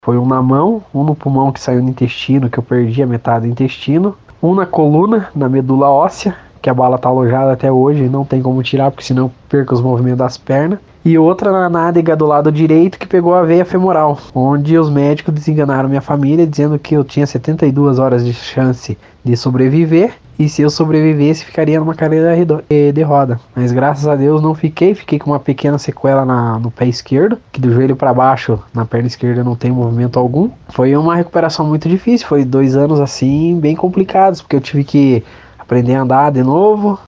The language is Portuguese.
Foi um na mão, um no pulmão que saiu no intestino, que eu perdi a metade do intestino, um na coluna, na medula óssea, que a bala tá alojada até hoje, não tem como tirar, porque senão eu perco os movimentos das pernas. E outra na nádega do lado direito, que pegou a veia femoral, onde os médicos desenganaram minha família, dizendo que eu tinha 72 horas de chance de sobreviver, e se eu sobrevivesse, ficaria numa cadeira de roda. Mas graças a Deus não fiquei, fiquei com uma pequena sequela no pé esquerdo, que do joelho para baixo, na perna esquerda, não tem movimento algum. Foi uma recuperação muito difícil, foi 2 anos assim, bem complicados, porque eu tive que aprender a andar de novo,